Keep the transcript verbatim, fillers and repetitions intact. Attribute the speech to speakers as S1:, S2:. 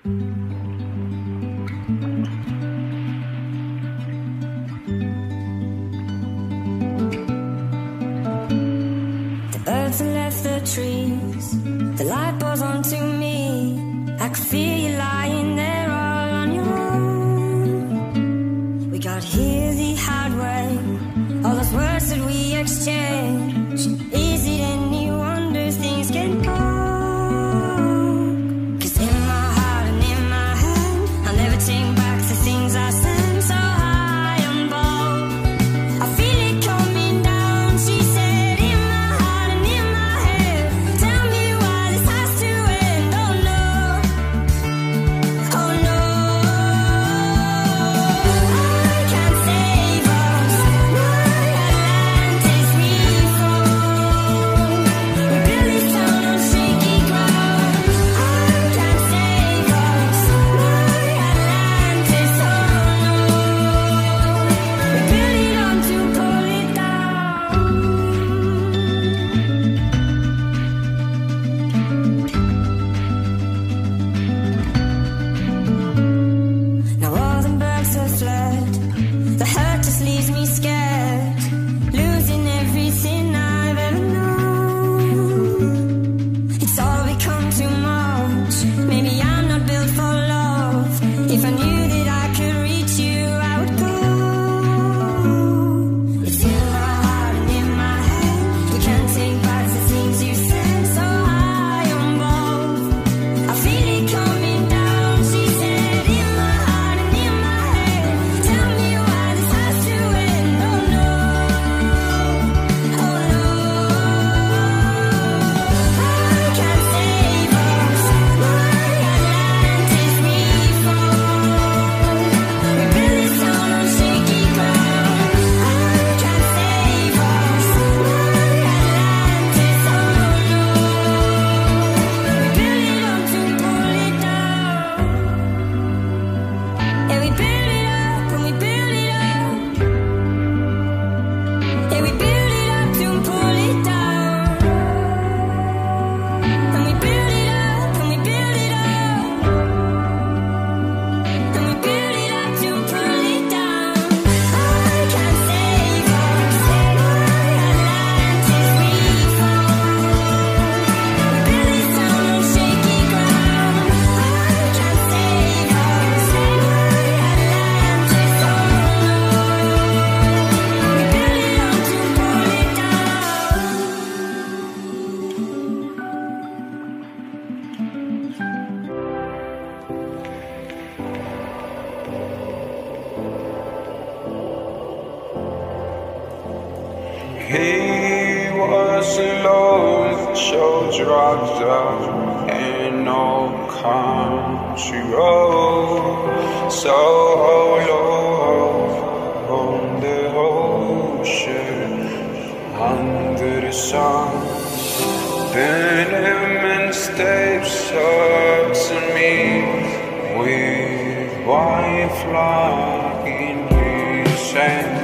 S1: The birds have left the trees, the light pours onto me. I can feel you lying there all on your own. We got here the hard way, all those words that we exchanged. Is it any wonder things get cold? 'Cause in my heart and in my head, I'll never take back the things I said. So high and bold, I feel it coming down. She said, in my heart and in my head, tell me why this has to end. Oh no, oh no, I can't save us. My Atlantis we fall. We build this town on shaky ground. I can't save us. My Atlantis, oh no. We build it on to pull it down. Now all the birds have fled, the hurt just leaves me scared, losing everything I've ever known. It's all become too much, maybe I'm not built for love. If I knew that I could reach you, I would go. It's in my heart and in my head, you can't take back the things you said. So high on both, I feel it coming down. She said, in my heart and in my head, tell me why this has to end. Oh no, oh no, I can't save us. My Atlantis we fall. We build this town on shaky ground. I can't save us. My Atlantis, oh no. We build it up to pull it down. Yeah, we build it up and we build it up. Yeah, we build it up to pull it down. And we build it up and we build it up. And we build it up to pull it down. I can't save us. My Atlantis we fall. We build this town on shaky ground. I can't save us. My Atlantis, oh no. We build it up to pull it down.
S2: He was alone, show dropped up in old country road, so low on the ocean, under the sun. Then immense tapes up to me with white flag in his hand.